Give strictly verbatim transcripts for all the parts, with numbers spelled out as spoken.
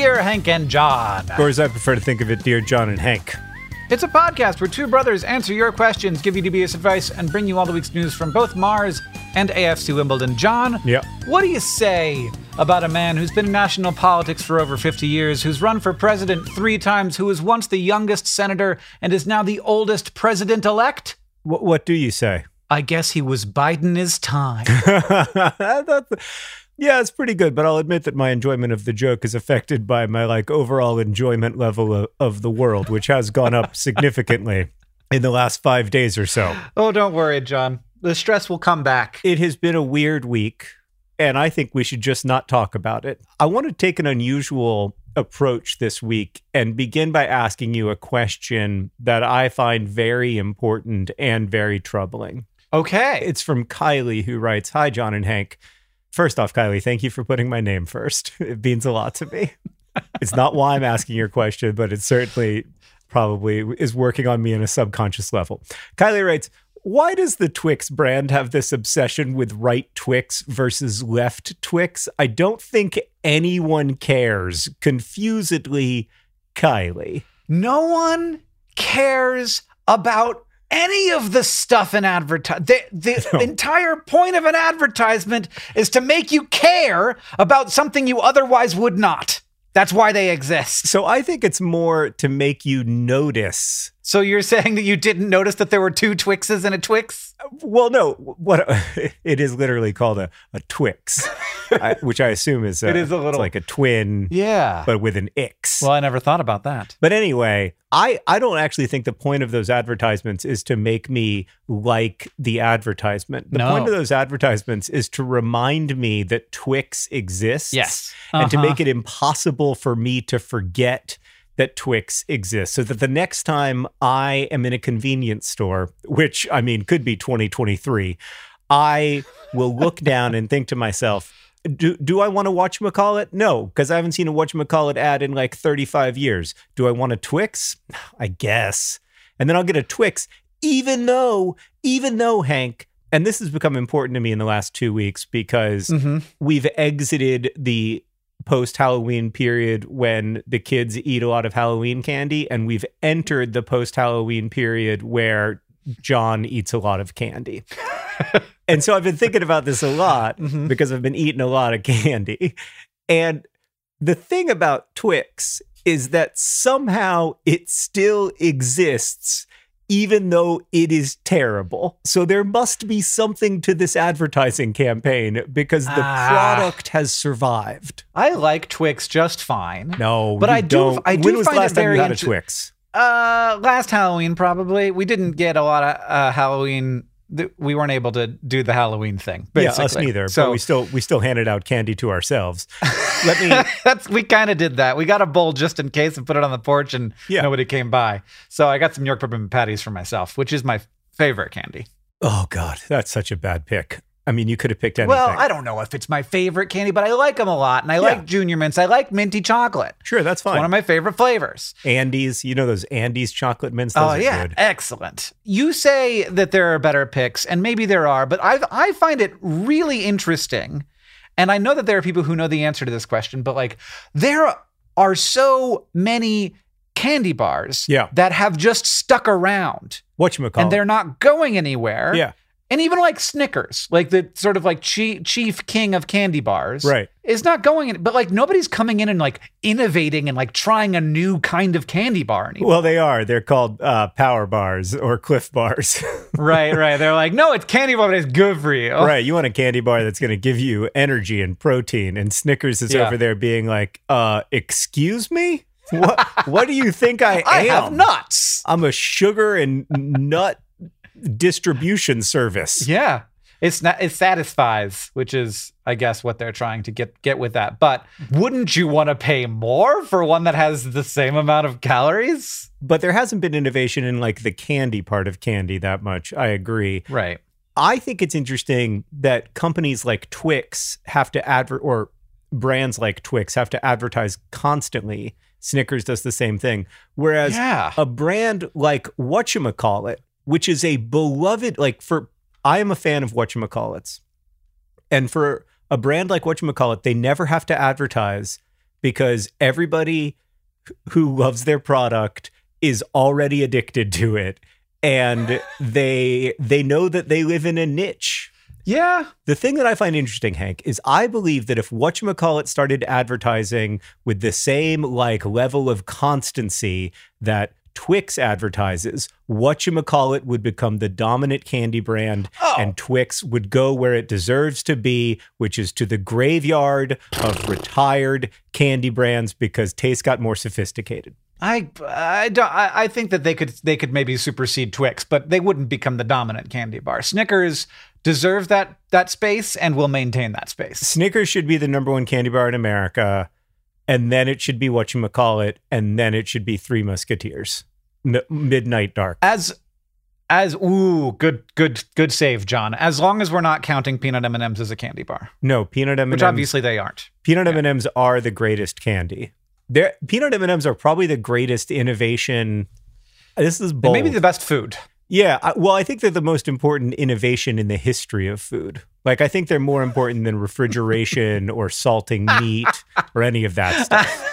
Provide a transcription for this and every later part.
Dear Hank and John. Or as I prefer to think of it, Dear John and Hank. It's a podcast where two brothers answer your questions, give you dubious advice, and bring you all the week's news from both Mars and A F C Wimbledon. John, yep. What do you say about a man who's been in national politics for over fifty years, who's run for president three times, who was once the youngest senator and is now the oldest president-elect? W- what do you say? I guess he was biding his time. Yeah, it's pretty good, but I'll admit that my enjoyment of the joke is affected by my like overall enjoyment level of, of the world, which has gone up significantly in the last five days or so. Oh, don't worry, John. The stress will come back. It has been a weird week, and I think we should just not talk about it. I want to take an unusual approach this week and begin by asking you a question that I find very important and very troubling. Okay. It's from Kylie, who writes, "Hi, John and Hank. First off, Kylie, thank you for putting my name first. It means a lot to me. It's not why I'm asking your question, but it certainly probably is working on me in a subconscious level." Kylie writes, "Why does the Twix brand have this obsession with right Twix versus left Twix? I don't think anyone cares. Confusedly, Kylie." No one cares about any of the stuff in advertising. The, the no. entire point of an advertisement is to make you care about something you otherwise would not. That's why they exist. So I think it's more to make you notice. So you're saying that you didn't notice that there were two Twixes and a Twix? Well, no. What it is literally called a, a Twix, I, which I assume is a, it is a little it's like a twin, yeah, but with an X. Well, I never thought about that. But anyway, I, I don't actually think the point of those advertisements is to make me like the advertisement. The no. point of those advertisements is to remind me that Twix exists. Yes. Uh-huh. And to make it impossible for me to forget that Twix exists, so that the next time I am in a convenience store, which I mean could be twenty twenty-three, I will look down and think to myself, do do I want to whatchamacallit? No, because I haven't seen a whatchamacallit ad in like thirty-five years. Do I want a Twix? I guess. And then I'll get a Twix, even though, even though, Hank, and this has become important to me in the last two weeks because mm-hmm. we've exited the post-Halloween period when the kids eat a lot of Halloween candy, and we've entered the post-Halloween period where John eats a lot of candy. And so I've been thinking about this a lot mm-hmm. because I've been eating a lot of candy. And the thing about Twix is that somehow it still exists even though it is terrible. So there must be something to this advertising campaign because the ah. product has survived. I like Twix just fine. No, but you I do. Don't. I do when was find the last it time very you had a inter- Twix? Uh, last Halloween probably. We didn't get a lot of uh, Halloween. Th- we weren't able to do the Halloween thing. Basically. Yeah, us neither. So but we still we still handed out candy to ourselves. Let me. That's we kind of did that. We got a bowl just in case and put it on the porch, and yeah. nobody came by. So I got some York peppermint patties for myself, which is my favorite candy. Oh God, that's such a bad pick. I mean, you could have picked anything. Well, I don't know if it's my favorite candy, but I like them a lot. And I yeah. like Junior Mints. I like minty chocolate. Sure, that's fine. It's one of my favorite flavors. Andes, you know those Andes chocolate mints? Those oh, are yeah. good. Excellent. You say that there are better picks, and maybe there are, but I I find it really interesting. And I know that there are people who know the answer to this question, but like there are so many candy bars yeah. that have just stuck around. Whatchamacallit. And they're not going anywhere. Yeah. And even like Snickers, like the sort of like chief, chief king of candy bars, right, is not going in. But like nobody's coming in and like innovating and like trying a new kind of candy bar anymore. Well, they are. They're called uh, Power Bars or Cliff Bars. right, right. They're like, no, it's candy bar, but it's good for you. Right. You want a candy bar that's going to give you energy and protein. And Snickers is yeah. over there being like, uh, excuse me? What, what do you think I am? I have nuts. I'm a sugar and nut distribution service. Yeah. It's not, it satisfies, which is, I guess, what they're trying to get get with that. But wouldn't you want to pay more for one that has the same amount of calories? But there hasn't been innovation in like the candy part of candy that much. I agree. Right. I think it's interesting that companies like Twix have to adver or brands like Twix have to advertise constantly. Snickers does the same thing. Whereas yeah. a brand like Whatchamacallit, which is a beloved, like for, I am a fan of Whatchamacallits. And for a brand like Whatchamacallit, they never have to advertise because everybody who loves their product is already addicted to it, and they they know that they live in a niche. Yeah. The thing that I find interesting, Hank, is I believe that if whatchamacallit started advertising with the same like level of constancy that Twix advertises, whatchamacallit would become the dominant candy brand, oh. and Twix would go where it deserves to be, which is to the graveyard of retired candy brands because taste got more sophisticated. I I don't I, I think that they could they could maybe supersede Twix, but they wouldn't become the dominant candy bar. Snickers deserves that that space and will maintain that space. Snickers should be the number one candy bar in America, and then it should be whatchamacallit, and then it should be Three Musketeers. M- Midnight Dark. As as ooh, good good good save, John. As long as we're not counting peanut M and M's as a candy bar. No, peanut M and M's. Which obviously they aren't. Peanut yeah. M and M's are the greatest candy. They're, peanut M and M's are probably the greatest innovation. This is bold. Maybe the best food. Yeah, I, well, I think they're the most important innovation in the history of food. Like, I think they're more important than refrigeration or salting meat or any of that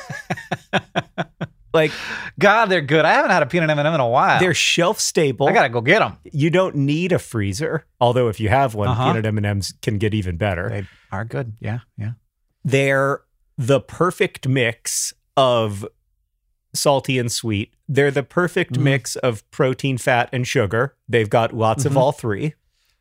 stuff. Like, God, they're good. I haven't had a peanut M and M in a while. They're shelf stable. I gotta go get them. You don't need a freezer. Although if you have one, uh-huh. peanut M and M's can get even better. They are good. Yeah, yeah. They're the perfect mix of salty and sweet. They're the perfect mm-hmm. mix of protein, fat, and sugar. They've got lots mm-hmm. of all three.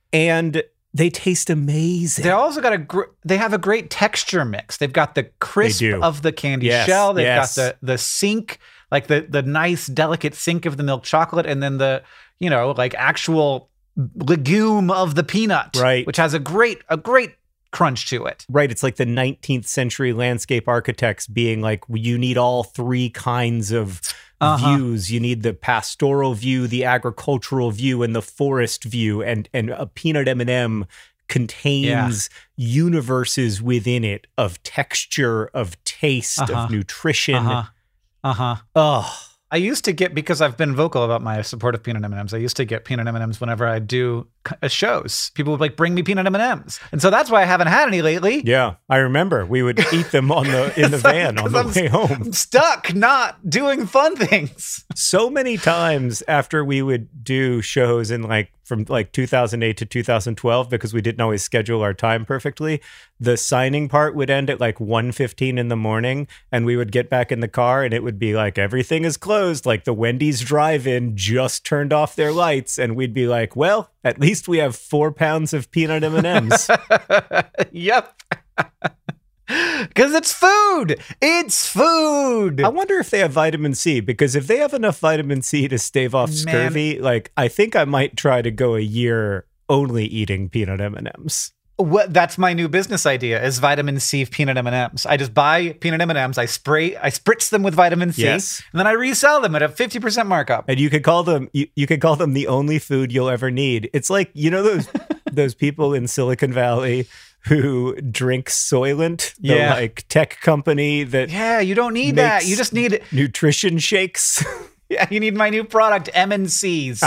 And they taste amazing. They also got a gr- they have a great texture mix. They've got the crisp of the candy yes, shell. They've yes. got the the sink, like the the nice delicate sink of the milk chocolate, and then the, you know, like actual legume of the peanut, right, which has a great a great crunch to it. Right. It's like the nineteenth century landscape architects being like, you need all three kinds of uh-huh. views. You need the pastoral view, the agricultural view, and the forest view. And and a peanut M and M contains yeah. universes within it of texture, of taste, uh-huh. of nutrition. Uh-huh. Uh-huh. Oh. I used to get, because I've been vocal about my support of peanut M and M's, I used to get peanut M and M's whenever I do shows. People would like bring me peanut M and M's. And so that's why I haven't had any lately. Yeah, I remember. We would eat them on the in the van on the I'm, way home. I'm stuck not doing fun things. So many times after we would do shows in like from like two thousand eight to two thousand twelve, because we didn't always schedule our time perfectly, the signing part would end at like one fifteen in the morning, and we would get back in the car and it would be like, everything is closed, like the Wendy's drive-in just turned off their lights, and we'd be like, well, at least we have four pounds of peanut M and M's. Yep. Because it's food. It's food. I wonder if they have vitamin C, because if they have enough vitamin C to stave off Man. scurvy, like I think I might try to go a year only eating peanut M and M's. What, that's my new business idea, is vitamin C peanut M and M's. I just buy peanut M and M's, I spray, I spritz them with vitamin C, yes. and then I resell them at a fifty percent markup. And you could call them, you, you could call them the only food you'll ever need. It's like, you know, those those people in Silicon Valley who drink Soylent, the yeah. like tech company that yeah, you don't need that. You just need nutrition shakes. Yeah, you need my new product, M and C's.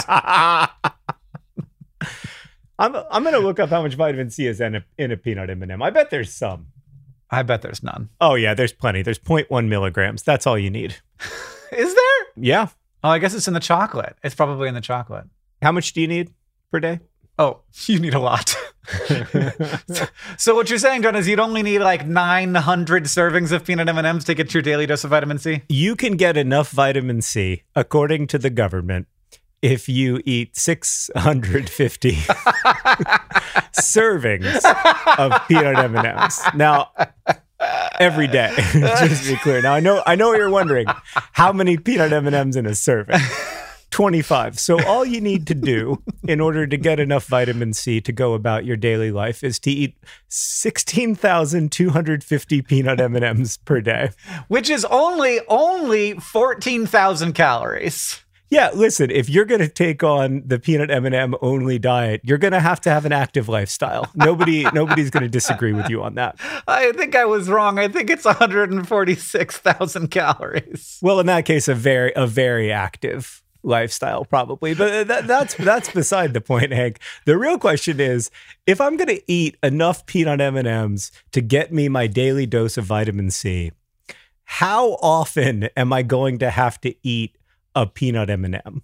I'm I'm gonna look up how much vitamin C is in a, in a peanut M and M. I bet there's some. I bet there's none. Oh yeah, there's plenty. There's zero point one milligrams. That's all you need. Is there? Yeah. Oh, I guess it's in the chocolate. It's probably in the chocolate. How much do you need per day? Oh, you need a lot. so, so what you're saying, John, is you'd only need like nine hundred servings of peanut M and M's to get your daily dose of vitamin C? You can get enough vitamin C, according to the government, if you eat six hundred fifty servings of peanut M and M's. Now, every day, just to be clear. Now, I know I know what you're wondering. How many peanut M and M's in a serving? twenty-five. So all you need to do in order to get enough vitamin C to go about your daily life is to eat sixteen thousand two hundred fifty peanut M and M's per day. Which is only, only fourteen thousand calories. Yeah, listen, if you're going to take on the peanut M and M only diet, you're going to have to have an active lifestyle. Nobody, nobody's going to disagree with you on that. I think I was wrong. I think it's one hundred forty-six thousand calories. Well, in that case, a very, a very active lifestyle, probably. But that, that's that's beside the point, Hank. The real question is, if I'm going to eat enough peanut M and M's to get me my daily dose of vitamin C, how often am I going to have to eat a peanut M and M?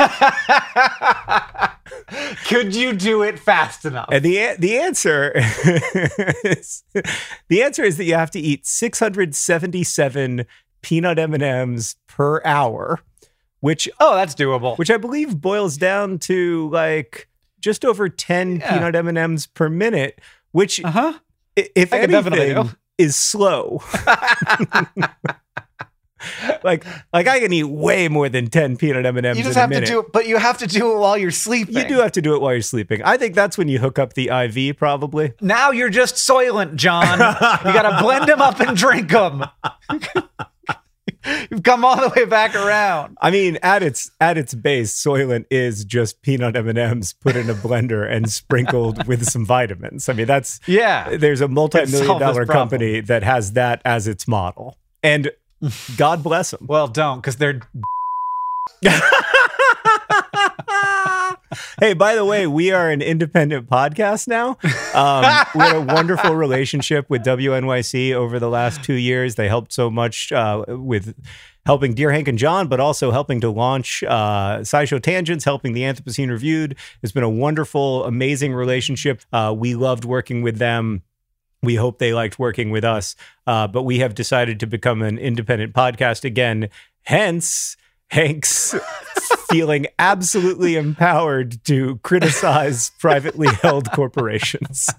Could you do it fast enough? And the the answer is the answer is that you have to eat six hundred seventy-seven peanut M and M's per hour, which oh, that's doable. Which I believe boils down to like just over ten yeah. peanut M and M's per minute, which uh-huh. if I anything is slow. Like, like I can eat way more than ten peanut M and M's. You just in have a minute. to do it, but you have to do it while you're sleeping. You do have to do it while you're sleeping. I think that's when you hook up the I V, probably. Now you're just Soylent, John. You got to blend them up and drink them. You've come all the way back around. I mean, at its at its base, Soylent is just peanut M and M's put in a blender and sprinkled with some vitamins. I mean, that's yeah. There's a multi-million dollar company that has that as its model, and God bless them. Well, don't, because they're. Hey, by the way, we are an independent podcast now. Um, we had a wonderful relationship with W N Y C over the last two years. They helped so much uh, with helping Dear Hank and John, but also helping to launch uh, SciShow Tangents, helping the Anthropocene Reviewed. It's been a wonderful, amazing relationship. Uh, we loved working with them. We hope they liked working with us, uh, but we have decided to become an independent podcast again. Hence, Hank's feeling absolutely empowered to criticize privately held corporations.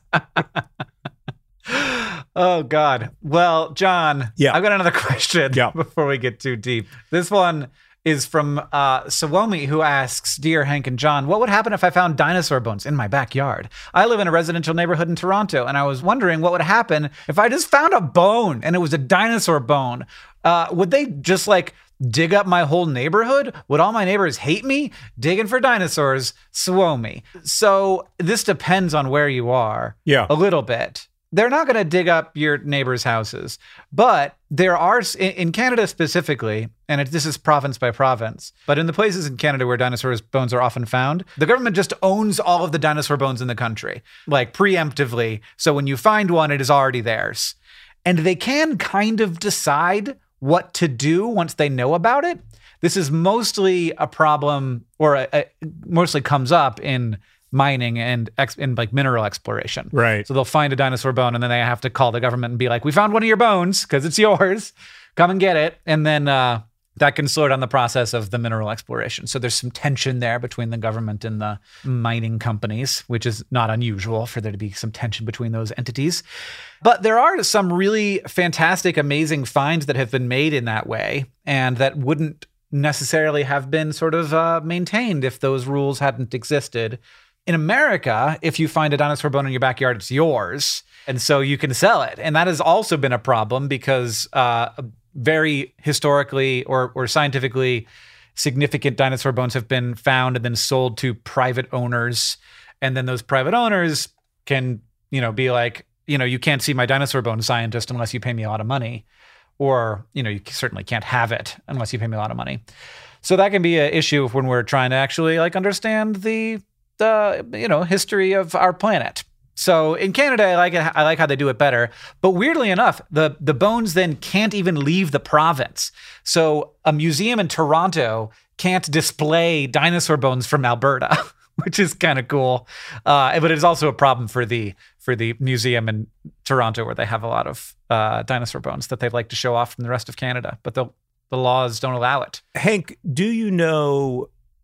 Oh, God. Well, John, yeah. I've got another question yeah. before we get too deep. This one is from uh, Sawomi, who asks, Dear Hank and John, what would happen if I found dinosaur bones in my backyard? I live in a residential neighborhood in Toronto, and I was wondering what would happen if I just found a bone and it was a dinosaur bone. Uh, would they just like dig up my whole neighborhood? Would all my neighbors hate me? Digging for dinosaurs, Sawomi. So this depends on where you are yeah. a little bit. They're not going to dig up your neighbors' houses, but there are, in Canada specifically, and it, this is province by province, but in the places in Canada where dinosaurs' bones are often found, the government just owns all of the dinosaur bones in the country, like preemptively. So when you find one, it is already theirs. And they can kind of decide what to do once they know about it. This is mostly a problem, or a, a, mostly comes up in mining and ex, in like mineral exploration. Right. So they'll find a dinosaur bone and then they have to call the government and be like, we found one of your bones because it's yours. Come and get it. And then uh, that can slow down the process of the mineral exploration. So there's some tension there between the government and the mining companies, which is not unusual for there to be some tension between those entities. But there are some really fantastic, amazing finds that have been made in that way and that wouldn't necessarily have been sort of uh, maintained if those rules hadn't existed. In America, if you find a dinosaur bone in your backyard, it's yours. And so you can sell it. And that has also been a problem because uh, very historically or, or scientifically significant dinosaur bones have been found and then sold to private owners. And then those private owners can, you know, be like, you know, you can't see my dinosaur bone, scientist, unless you pay me a lot of money. Or, you know, you certainly can't have it unless you pay me a lot of money. So that can be an issue when we're trying to actually like understand the the you know history of our planet. So in Canada, I like it. I like how they do it better. But weirdly enough, the the bones then can't even leave the province. So a museum in Toronto can't display dinosaur bones from Alberta, which is kind of cool. Uh, but it's also a problem for the for the museum in Toronto where they have a lot of uh, dinosaur bones that they'd like to show off from the rest of Canada, but the the laws don't allow it. Hank, do you know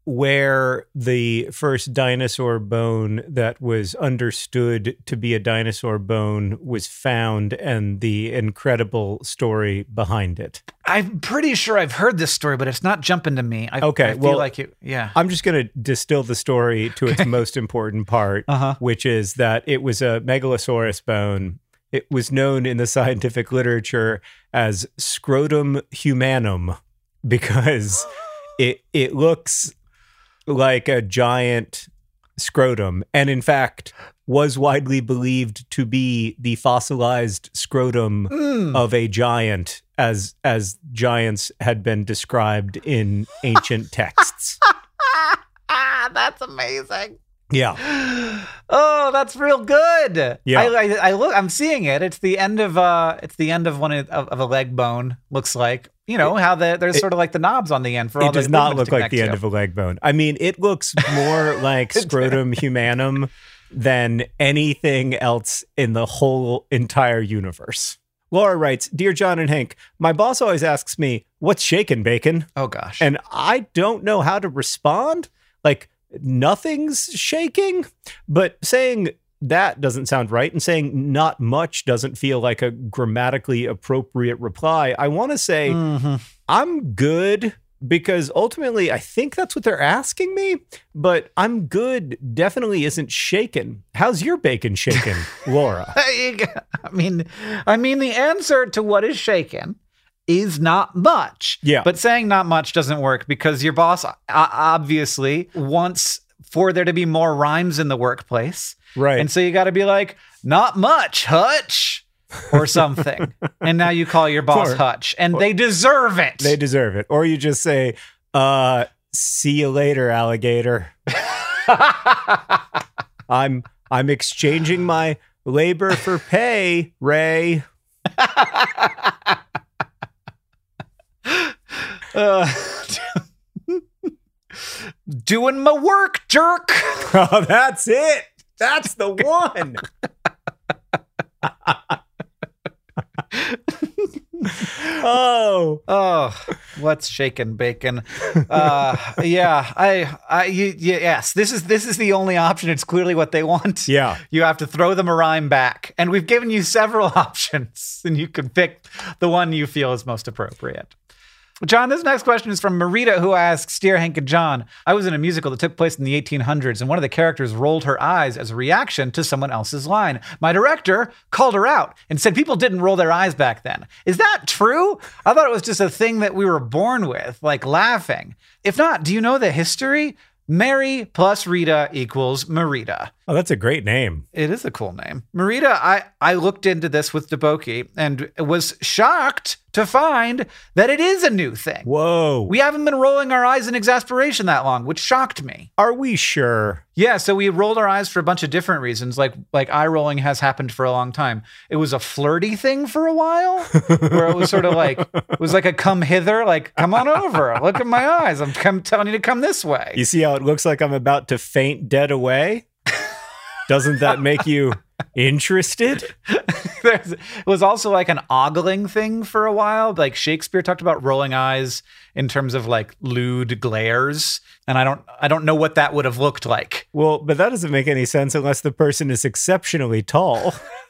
where the first dinosaur bone that was understood to be a dinosaur bone was found and the incredible story behind it? I'm pretty sure I've heard this story, but it's not jumping to me. I, okay, I feel well, like it, yeah. I'm just going to distill the story to its most important part, uh-huh. which is that it was a Megalosaurus bone. It was known in the scientific literature as scrotum humanum because it it looks like a giant scrotum, and in fact was widely believed to be the fossilized scrotum mm. of a giant, as as giants had been described in ancient texts. That's amazing. Yeah. Oh, that's real good. Yeah. I, I, I look. I'm seeing it. It's the end of uh. It's the end of one of, of a leg bone. Looks like you know how the there's it, sort of like the knobs on the end for all. It does the not look like the to. end of a leg bone. I mean, it looks more like scrotum humanum than anything else in the whole entire universe. Laura writes, Dear John and Hank, my boss always asks me, what's shaken, bacon? Oh, gosh. And I don't know how to respond. Like, nothing's shaking. But saying that doesn't sound right. And saying not much doesn't feel like a grammatically appropriate reply. I want to say, mm-hmm. I'm good. Because ultimately, I think that's what they're asking me, but I'm good definitely isn't shaken. How's your bacon shaken, Laura? I mean, I mean, the answer to what is shaken is not much. Yeah. But saying not much doesn't work because your boss obviously wants for there to be more rhymes in the workplace. Right. And so you got to be like, not much, Hutch. Or something. And now you call your boss or, Hutch. And or, they deserve it. They deserve it. Or you just say, uh, see you later, alligator. I'm I'm exchanging my labor for pay, Ray. uh, doing my work, jerk. Oh, that's it. That's the one. oh, oh, what's shaking bacon? Uh, yeah, I, I, you, yes, this is this is the only option. It's clearly what they want. Yeah, you have to throw them a rhyme back, and we've given you several options, and you can pick the one you feel is most appropriate. John, this next question is from Marita, who asks, Dear Hank and John, I was in a musical that took place in the eighteen hundreds, and one of the characters rolled her eyes as a reaction to someone else's line. My director called her out and said people didn't roll their eyes back then. Is that true? I thought it was just a thing that we were born with, like laughing. If not, do you know the history? Mary plus Rita equals Marita. Oh, that's a great name. It is a cool name. Marita, I, I looked into this with Deboki and was shocked to find that it is a new thing. Whoa. We haven't been rolling our eyes in exasperation that long, which shocked me. Are we sure? Yeah, so we rolled our eyes for a bunch of different reasons. Like like eye rolling has happened for a long time. It was a flirty thing for a while, where it was sort of like, it was like a come hither, like, come on over, look at my eyes. I'm come, telling you to come this way. You see how it looks like I'm about to faint dead away? Doesn't that make you interested? There's, it was also like an ogling thing for a while. Like Shakespeare talked about rolling eyes in terms of like lewd glares. And I don't I don't know what that would have looked like. Well, but that doesn't make any sense unless the person is exceptionally tall.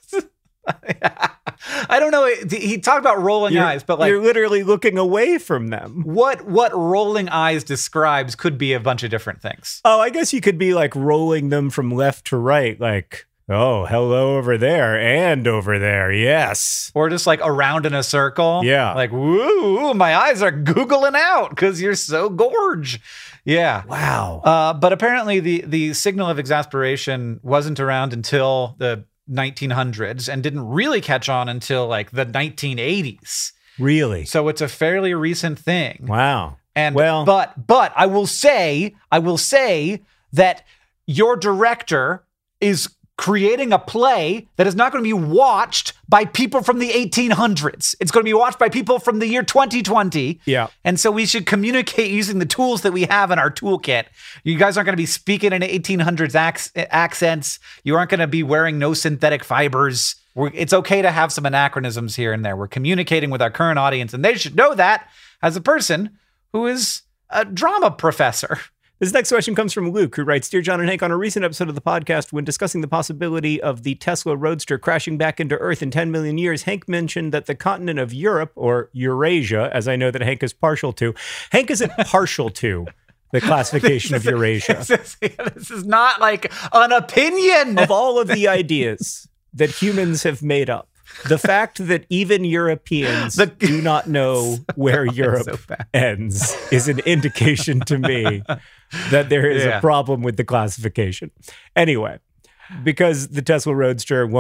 I don't know. He talked about rolling you're, eyes, but like you're literally looking away from them. What what rolling eyes describes could be a bunch of different things. Oh, I guess you could be like rolling them from left to right, like, oh, hello over there and over there, yes. Or just like around in a circle. Yeah. Like, woo, my eyes are googling out because you're so gorge. Yeah. Wow. Uh, but apparently the the signal of exasperation wasn't around until the nineteen hundreds and didn't really catch on until like the nineteen eighties. Really? So it's a fairly recent thing. Wow. And well, but but I will say, I will say that your director is creating a play that is not going to be watched by people from the eighteen hundreds. It's going to be watched by people from the year twenty twenty. Yeah. And so we should communicate using the tools that we have in our toolkit. You guys aren't going to be speaking in eighteen hundreds ac- accents. You aren't going to be wearing no synthetic fibers. We're, it's okay to have some anachronisms here and there. We're communicating with our current audience, and they should know that as a person who is a drama professor. This next question comes from Luke, who writes, Dear John and Hank, on a recent episode of the podcast, when discussing the possibility of the Tesla Roadster crashing back into Earth in ten million years, Hank mentioned that the continent of Europe, or Eurasia, as I know that Hank is partial to, Hank isn't partial to the classification of Eurasia. This is, this is not like an opinion. Of all of the ideas that humans have made up, the fact that even Europeans the, do not know where Europe so ends is an indication to me that there is yeah. a problem with the classification. Anyway, because the Tesla Roadster won't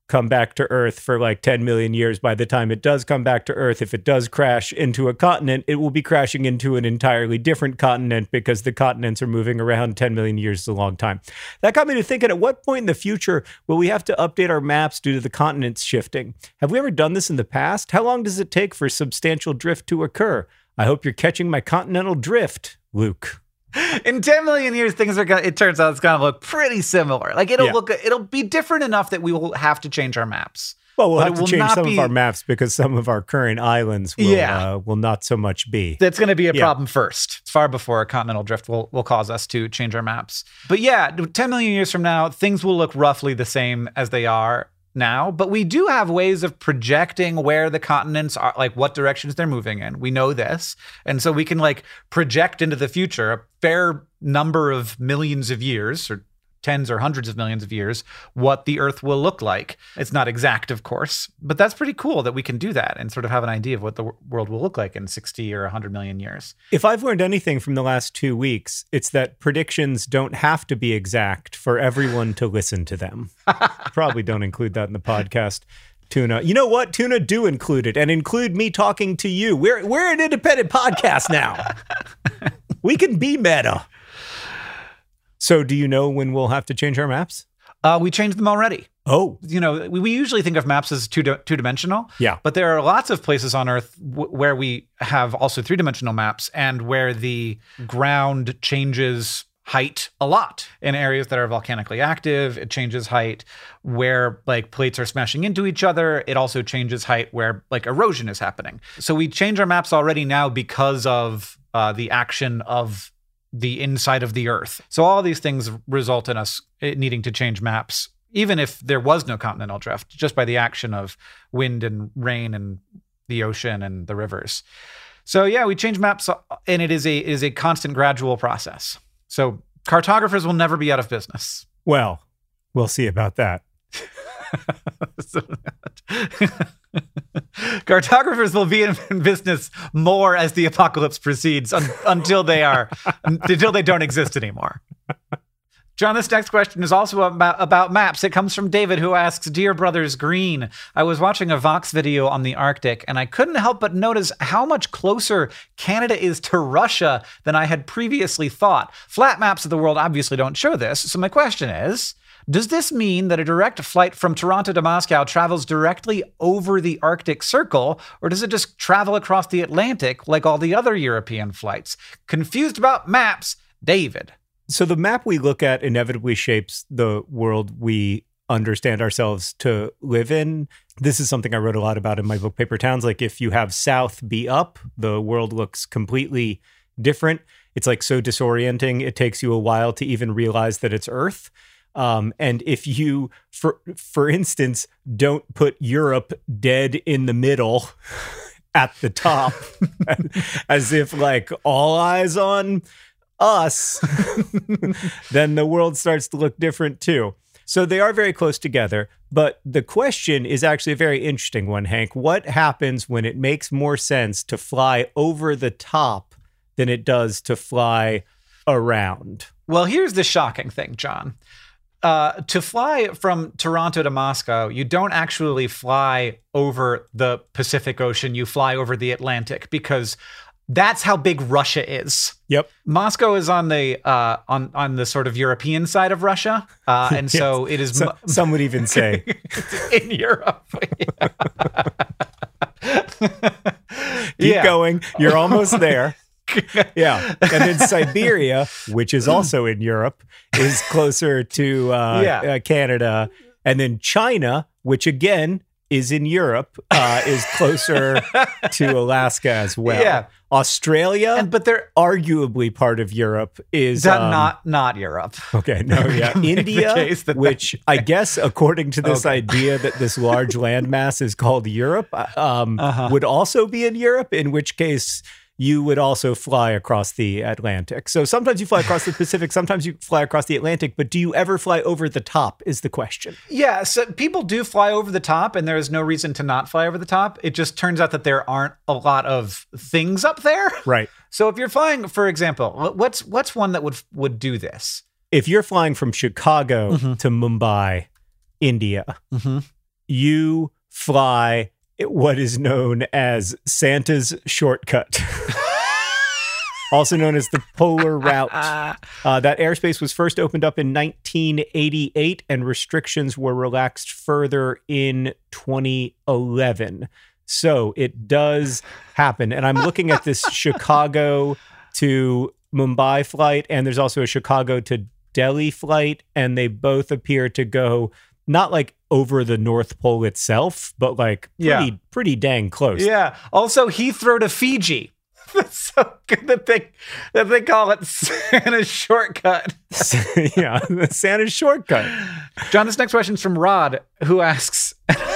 come back to Earth for like ten million years. By the time it does come back to Earth, if it does crash into a continent, it will be crashing into an entirely different continent because the continents are moving around. ten million years is a long time. That got me to thinking, at what point in the future will we have to update our maps due to the continents shifting? Have we ever done this in the past? How long does it take for substantial drift to occur? I hope you're catching my continental drift, Luke. In ten million years, things are going to, it turns out it's going to look pretty similar. Like it'll Yeah. look, it'll be different enough that we will have to change our maps. Well, we'll But have it to will change not some be- of our maps because some of our current islands will, Yeah. uh, will not so much be. That's going to be a Yeah. problem first. It's far before continental drift will, will cause us to change our maps. But yeah, ten million years from now, things will look roughly the same as they are now. But we do have ways of projecting where the continents are, like what directions they're moving in. We know this. And so we can like project into the future a fair number of millions of years, or tens or hundreds of millions of years, what the Earth will look like. It's not exact, of course, but that's pretty cool that we can do that and sort of have an idea of what the w- world will look like in sixty or one hundred million years. If I've learned anything from the last two weeks, it's that predictions don't have to be exact for everyone to listen to them. Probably don't include that in the podcast. Tuna. You know what? Tuna, do include it, and include me talking to you. We're we're an independent podcast now. We can be meta. So do you know when we'll have to change our maps? Uh, we changed them already. Oh, You know, we, we usually think of maps as two two dimensional. yeah. But there are lots of places on Earth w- where we have also three-dimensional maps, and where the ground changes height a lot. In areas that are volcanically active, it changes height. Where like plates are smashing into each other, it also changes height where like erosion is happening. So we change our maps already now because of uh, the action of the inside of the Earth. So all these things result in us needing to change maps, even if there was no continental drift, just by the action of wind and rain and the ocean and the rivers. So yeah, we change maps, and it is a it is a constant, gradual process. So cartographers will never be out of business. Well, we'll see about that. Cartographers will be in, in business more as the apocalypse proceeds un, until they are until they don't exist anymore. John, this next question is also about, about maps. It comes from David, who asks, Dear Brothers Green, I was watching a Vox video on the Arctic, and I couldn't help but notice how much closer Canada is to Russia than I had previously thought. Flat maps of the world obviously don't show this, so my question is, does this mean that a direct flight from Toronto to Moscow travels directly over the Arctic Circle, or does it just travel across the Atlantic like all the other European flights? Confused about maps, David. So the map we look at inevitably shapes the world we understand ourselves to live in. This is something I wrote a lot about in my book, Paper Towns. Like if you have south be up, the world looks completely different. It's like so disorienting. It takes you a while to even realize that it's Earth. Um, and if you, for for instance, don't put Europe dead in the middle at the top, as if like all eyes on us, then the world starts to look different too. So they are very close together. But the question is actually a very interesting one, Hank. What happens when it makes more sense to fly over the top than it does to fly around? Well, here's the shocking thing, John. Uh, to fly from Toronto to Moscow, you don't actually fly over the Pacific Ocean. You fly over the Atlantic, because that's how big Russia is. Yep. Moscow is on the uh, on on the sort of European side of Russia, uh, and so it is. So, mu- some would even say in Europe. Keep Yeah. going. You're almost there. Yeah. And then Siberia, which is also in Europe, is closer to uh, Yeah. uh, Canada. And then China, which again is in Europe, uh, is closer to Alaska as well. Yeah. Australia, And but they're arguably part of Europe, is is that um, not not Europe? Okay, no, yeah. can make the India, case that which I guess, according to this Okay. idea that this large landmass is called Europe, um, Uh-huh. would also be in Europe, in which case you would also fly across the Atlantic. So sometimes you fly across the Pacific, sometimes you fly across the Atlantic, but do you ever fly over the top is the question. Yeah, so people do fly over the top, and there is no reason to not fly over the top. It just turns out that there aren't a lot of things up there. Right. So if you're flying, for example, what's what's one that would would do this? If you're flying from Chicago Mhm. to Mumbai, India, Mhm. you fly what is known as Santa's shortcut. Also known as the Polar Route. Uh, that airspace was first opened up in nineteen eighty-eight, and restrictions were relaxed further in twenty eleven. So it does happen. And I'm looking at this Chicago to Mumbai flight, and there's also a Chicago to Delhi flight, and they both appear to go not like over the North Pole itself, but like pretty, yeah. pretty dang close. Yeah. Also, Heathrow to Fiji. That's so good that they that they call it Santa's shortcut. Yeah, the Santa's shortcut. John, this next question is from Rod, who asks,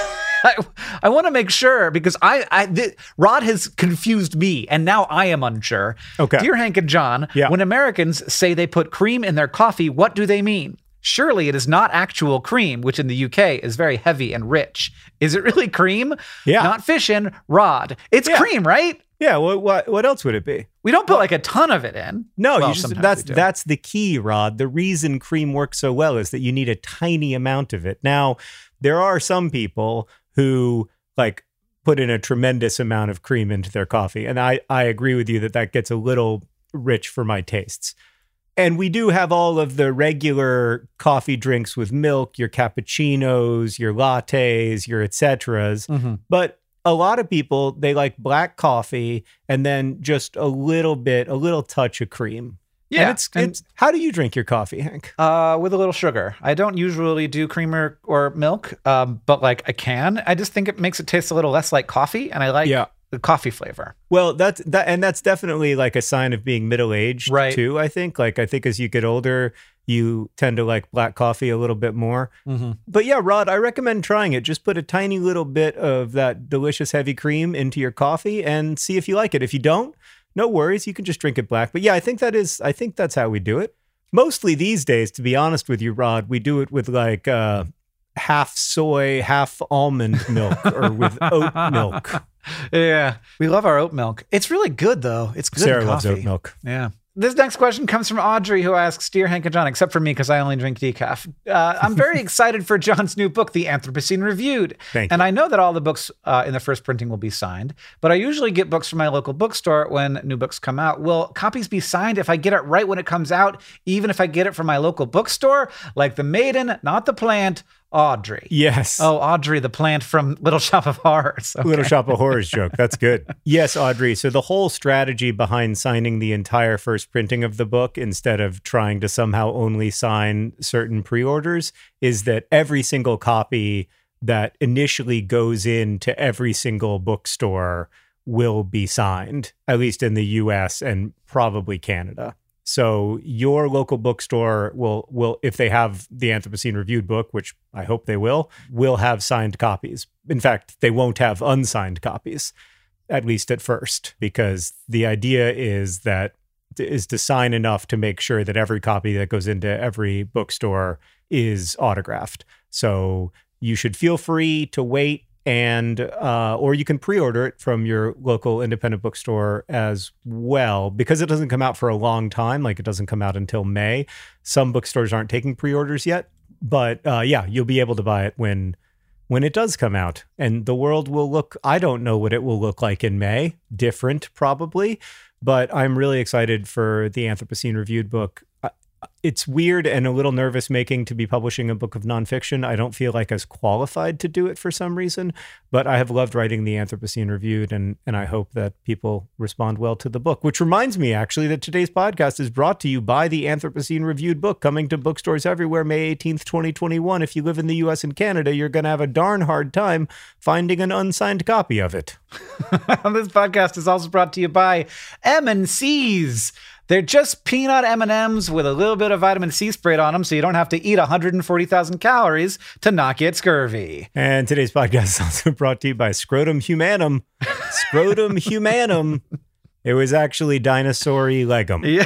I, I want to make sure, because I, I th- Rod has confused me, and now I am unsure. Okay. Dear Hank and John, yeah. when Americans say they put cream in their coffee, what do they mean? Surely it is not actual cream, which in the U K is very heavy and rich. Is it really cream? Yeah. Not fishin', Rod. It's yeah. cream, right? Yeah, what, what what else would it be? We don't put well, like a ton of it in. No, well, you just that's that's the key, Rod. The reason cream works so well is that you need a tiny amount of it. Now, there are some people who like put in a tremendous amount of cream into their coffee, and I I agree with you that that gets a little rich for my tastes. And we do have all of the regular coffee drinks with milk, your cappuccinos, your lattes, your et ceteras, mm-hmm. but a lot of people, they like black coffee and then just a little bit, a little touch of cream. Yeah. And it's, and it's, how do you drink your coffee, Hank? Uh, with a little sugar. I don't usually do cream or, or milk, um, but like I can. I just think it makes it taste a little less like coffee, and I like yeah. the coffee flavor. Well, that's that, and that's definitely like a sign of being middle-aged right. too, I think. Like, I think as you get older, you tend to like black coffee a little bit more. Mm-hmm. But yeah, Rod, I recommend trying it. Just put a tiny little bit of that delicious heavy cream into your coffee and see if you like it. If you don't, no worries. You can just drink it black. But yeah, I think that is, I think that's how we do it. Mostly these days, to be honest with you, Rod, we do it with like uh, half soy, half almond milk or with oat milk. Yeah. We love our oat milk. It's really good though. It's good Sarah coffee. loves oat milk. Yeah. This next question comes from Audrey, who asks, Dear Hank and John, except for me, because I only drink decaf. Uh, I'm very excited for John's new book, The Anthropocene Reviewed. Thank you. And I know that all the books uh, in the first printing will be signed, but I usually get books from my local bookstore when new books come out. Will copies be signed if I get it right when it comes out, even if I get it from my local bookstore? Like the maiden, not the plant, Audrey. Yes. Oh, Audrey, the plant from Little Shop of Horrors. Okay. Little Shop of Horrors joke. That's good. Yes, Audrey. So the whole strategy behind signing the entire first printing of the book instead of trying to somehow only sign certain pre-orders is that every single copy that initially goes into every single bookstore will be signed, at least in the U S and probably Canada. So your local bookstore will, will if they have the Anthropocene Reviewed book, which I hope they will, will have signed copies. In fact, they won't have unsigned copies, at least at first, because the idea is that is to sign enough to make sure that every copy that goes into every bookstore is autographed. So you should feel free to wait, and uh, or you can pre-order it from your local independent bookstore as well, because it doesn't come out for a long time. Like it doesn't come out until May. Some bookstores aren't taking pre-orders yet, but uh, yeah, you'll be able to buy it when when it does come out. And the world will look, I don't know what it will look like in May. Different, probably. But I'm really excited for the Anthropocene Reviewed book. It's weird and a little nervous making to be publishing a book of nonfiction. I don't feel like as qualified to do it for some reason, but I have loved writing the Anthropocene Reviewed, and and I hope that people respond well to the book, which reminds me actually that today's podcast is brought to you by the Anthropocene Reviewed book, coming to bookstores everywhere May eighteenth, twenty twenty-one. If you live in the U S and Canada, you're going to have a darn hard time finding an unsigned copy of it. This podcast is also brought to you by M and C's. They're just peanut M and M's with a little bit of vitamin C sprayed on them, so you don't have to eat one hundred forty thousand calories to not get scurvy. And today's podcast is also brought to you by Scrotum Humanum. Scrotum Humanum. It was actually Dinosaur-y Legum. Yeah.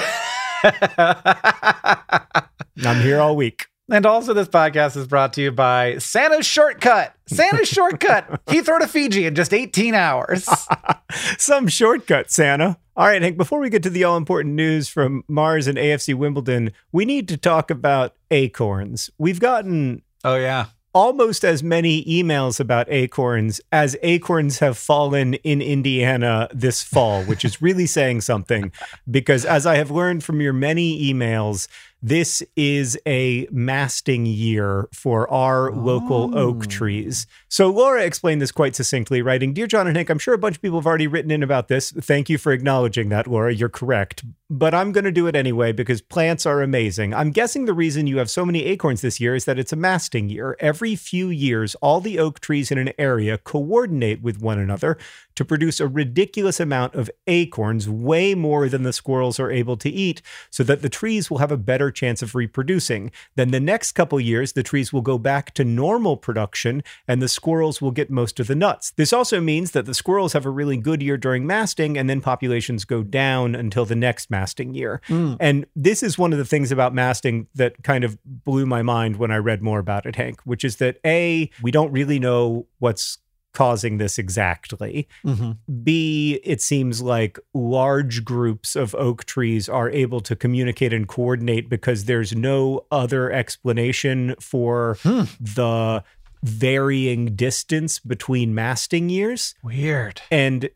I'm here all week. And also this podcast is brought to you by Santa's Shortcut. Santa's Shortcut. Heathrow to Fiji in just eighteen hours. Some shortcut, Santa. All right, Hank, before we get to the all-important news from Mars and A F C Wimbledon, we need to talk about acorns. We've gotten oh yeah, almost as many emails about acorns as acorns have fallen in Indiana this fall, which is really saying something, because as I have learned from your many emails, this is a masting year for our oh. local oak trees. So Laura explained this quite succinctly, writing, "Dear John and Hank, I'm sure a bunch of people have already written in about this. Thank you for acknowledging that, Laura. You're correct. But I'm going to do it anyway because plants are amazing. I'm guessing the reason you have so many acorns this year is that it's a masting year. Every few years, all the oak trees in an area coordinate with one another to produce a ridiculous amount of acorns, way more than the squirrels are able to eat, so that the trees will have a better chance of reproducing. Then the next couple years, the trees will go back to normal production and the squirrels will get most of the nuts. This also means that the squirrels have a really good year during masting, and then populations go down until the next masting year." Mm. And this is one of the things about masting that kind of blew my mind when I read more about it, Hank, which is that A, we don't really know what's causing this exactly. Mm-hmm. B, it seems like large groups of oak trees are able to communicate and coordinate because there's no other explanation for hmm. the varying distance between masting years. Weird. And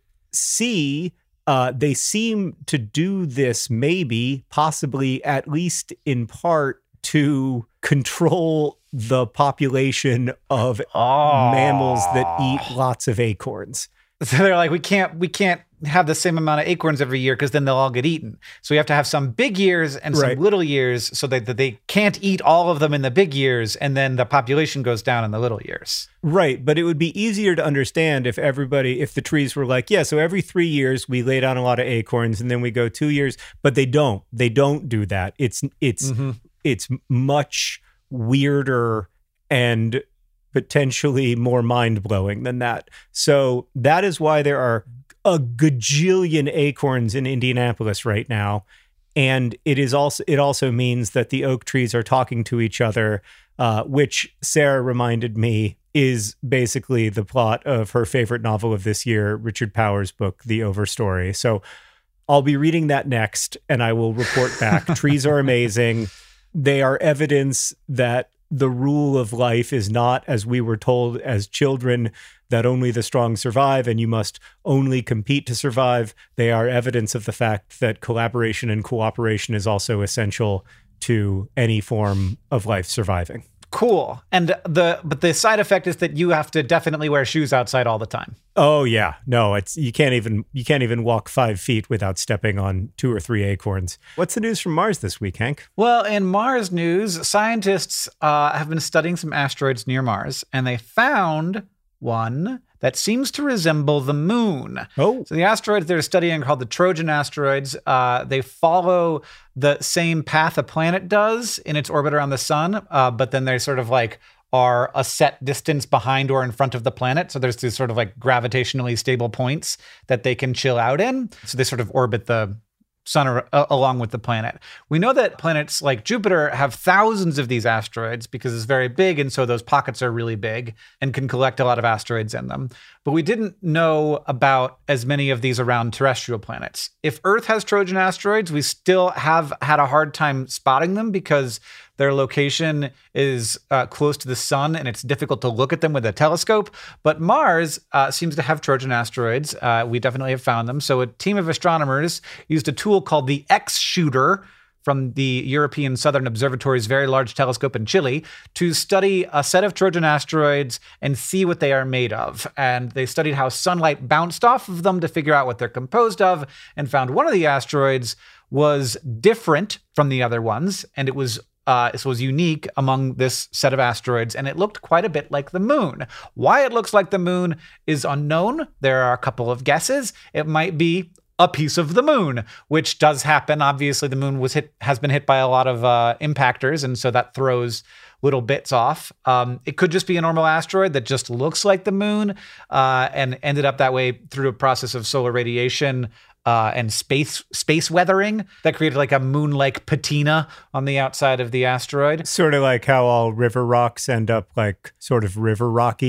C, uh, they seem to do this maybe, possibly, at least in part, to control the population of oh. mammals that eat lots of acorns. So they're like, we can't we can't have the same amount of acorns every year because then they'll all get eaten. So we have to have some big years and some right. little years so that, that they can't eat all of them in the big years, and then the population goes down in the little years. Right, but it would be easier to understand if everybody, if the trees were like, yeah, so every three years we lay down a lot of acorns and then we go two years, but they don't. They don't do that. It's it's mm-hmm. it's much weirder and potentially more mind-blowing than that. So that is why there are a gajillion acorns in Indianapolis right now. And it is also it also means that the oak trees are talking to each other, uh, which Sarah reminded me is basically the plot of her favorite novel of this year, Richard Powers' book, The Overstory. So I'll be reading that next, and I will report back. Trees are amazing. They are evidence that the rule of life is not, as we were told as children, that only the strong survive and you must only compete to survive. They are evidence of the fact that collaboration and cooperation is also essential to any form of life surviving. Cool. And the but the side effect is that you have to definitely wear shoes outside all the time. Oh yeah. No, it's you can't even you can't even walk five feet without stepping on two or three acorns. What's the news from Mars this week, Hank? Well, in Mars news, scientists uh, have been studying some asteroids near Mars, and they found one that seems to resemble the moon. Oh. So the asteroids they're studying are called the Trojan asteroids. Uh, they follow the same path a planet does in its orbit around the sun, uh, but then they sort of like are a set distance behind or in front of the planet. So there's these sort of like gravitationally stable points that they can chill out in. So they sort of orbit the sun or, uh, along with the planet. We know that planets like Jupiter have thousands of these asteroids because it's very big, and so those pockets are really big and can collect a lot of asteroids in them. But we didn't know about as many of these around terrestrial planets. If Earth has Trojan asteroids, we still have had a hard time spotting them because their location is uh, close to the sun and it's difficult to look at them with a telescope. But Mars uh, seems to have Trojan asteroids. Uh, we definitely have found them. So a team of astronomers used a tool called the X-Shooter from the European Southern Observatory's Very Large Telescope in Chile to study a set of Trojan asteroids and see what they are made of. And they studied how sunlight bounced off of them to figure out what they're composed of, and found one of the asteroids was different from the other ones, and it was Uh, this was unique among this set of asteroids, and it looked quite a bit like the moon. Why it looks like the moon is unknown. There are a couple of guesses. It might be a piece of the moon, which does happen. Obviously, the moon was hit, has been hit by a lot of uh, impactors, and so that throws little bits off. Um, it could just be a normal asteroid that just looks like the moon uh, and ended up that way through a process of solar radiation Uh, and space space weathering that created like a moon-like patina on the outside of the asteroid. Sort of like how all river rocks end up like sort of river rocky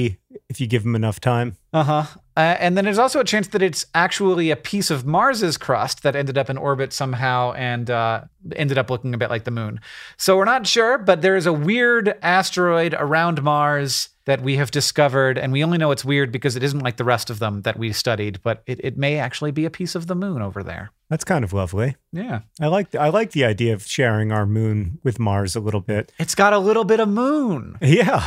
if you give them enough time. Uh-huh. Uh, and then there's also a chance that it's actually a piece of Mars's crust that ended up in orbit somehow and uh, ended up looking a bit like the moon. So we're not sure, but there is a weird asteroid around Mars that we have discovered, and we only know it's weird because it isn't like the rest of them that we studied, but it, it may actually be a piece of the moon over there. That's kind of lovely. Yeah. I like I like the idea of sharing our moon with Mars a little bit. It's got a little bit of moon. Yeah.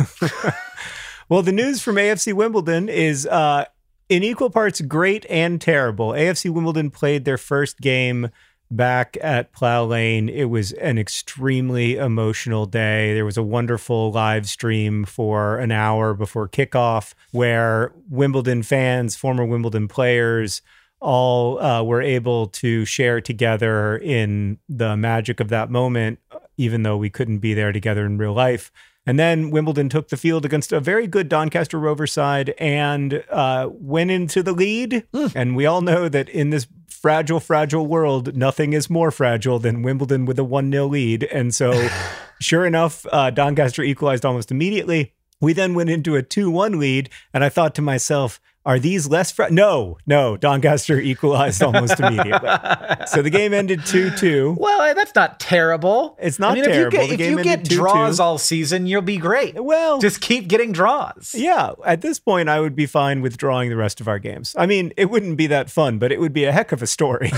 Well, the news from A F C Wimbledon is uh, in equal parts great and terrible. A F C Wimbledon played their first game back at Plough Lane. It was an extremely emotional day. There was a wonderful live stream for an hour before kickoff where Wimbledon fans, former Wimbledon players, all uh, were able to share together in the magic of that moment, even though we couldn't be there together in real life. And then Wimbledon took the field against a very good Doncaster Rovers side and uh, went into the lead. Mm. And we all know that in this fragile, fragile world, nothing is more fragile than Wimbledon with a one nil lead. And so sure enough, uh, Doncaster equalized almost immediately. We then went into a two one lead. And I thought to myself, are these less fra- No, no, Doncaster equalized almost immediately. So the game ended two two. Well, that's not terrible. It's not I mean, terrible. If you get, if you get draws all season, you'll be great. Well, just keep getting draws. Yeah, at this point, I would be fine with drawing the rest of our games. I mean, it wouldn't be that fun, but it would be a heck of a story.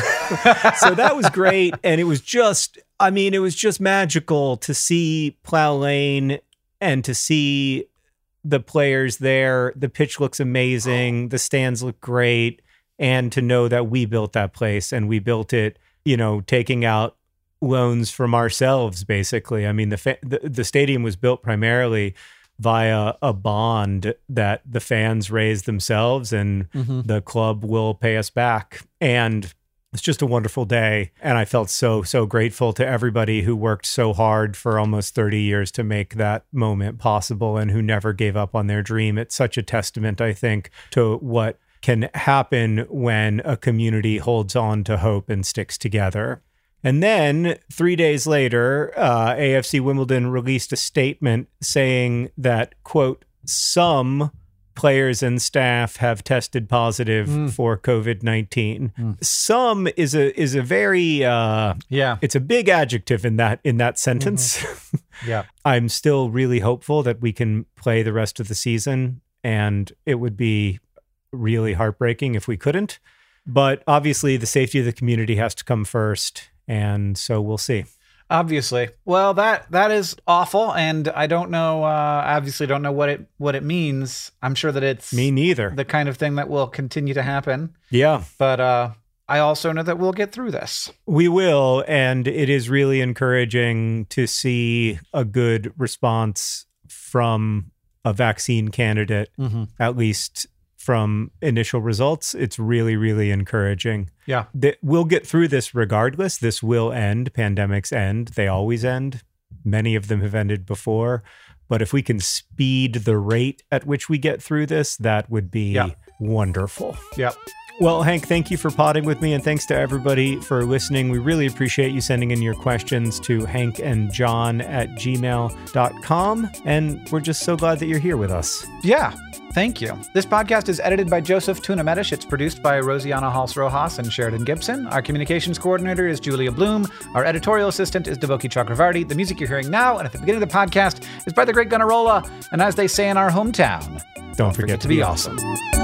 So that was great. And it was just, I mean, it was just magical to see Plough Lane and to see the players there. The pitch looks amazing. The stands look great. And to know that we built that place and we built it, you know, taking out loans from ourselves, basically. I mean, the fa- the, the stadium was built primarily via a bond that the fans raised themselves, and mm-hmm. the club will pay us back. And it's just a wonderful day. And I felt so, so grateful to everybody who worked so hard for almost thirty years to make that moment possible and who never gave up on their dream. It's such a testament, I think, to what can happen when a community holds on to hope and sticks together. And then three days later, uh, A F C Wimbledon released a statement saying that, quote, some players and staff have tested positive mm. for covid nineteen. Mm. Some is a is a very uh, yeah. It's a big adjective in that in that sentence. Mm-hmm. Yeah, I'm still really hopeful that we can play the rest of the season, and it would be really heartbreaking if we couldn't. But obviously, the safety of the community has to come first, and so we'll see. Obviously. Well, that that is awful, and I don't know, uh, obviously don't know what it what it means. I'm sure that it's me neither. The kind of thing that will continue to happen. Yeah. But uh, I also know that we'll get through this. We will, and it is really encouraging to see a good response from a vaccine candidate, mm-hmm. at least from initial results. It's really, really encouraging. Yeah. That we'll get through this regardless. This will end. Pandemics end. They always end. Many of them have ended before. But if we can speed the rate at which we get through this, that would be yeah. wonderful. Yep. Well, Hank, thank you for potting with me, and thanks to everybody for listening. We really appreciate you sending in your questions to hankandjohn at gmail dot com, and we're just so glad that you're here with us. Yeah, thank you. This podcast is edited by Joseph Tuna-Medish. It's produced by Rosianna Hals-Rojas and Sheridan Gibson. Our communications coordinator is Julia Bloom. Our editorial assistant is Devoki Chakravarti. The music you're hearing now and at the beginning of the podcast is by the great Gunnarolla, and as they say in our hometown, don't, don't forget, forget to be awesome. awesome.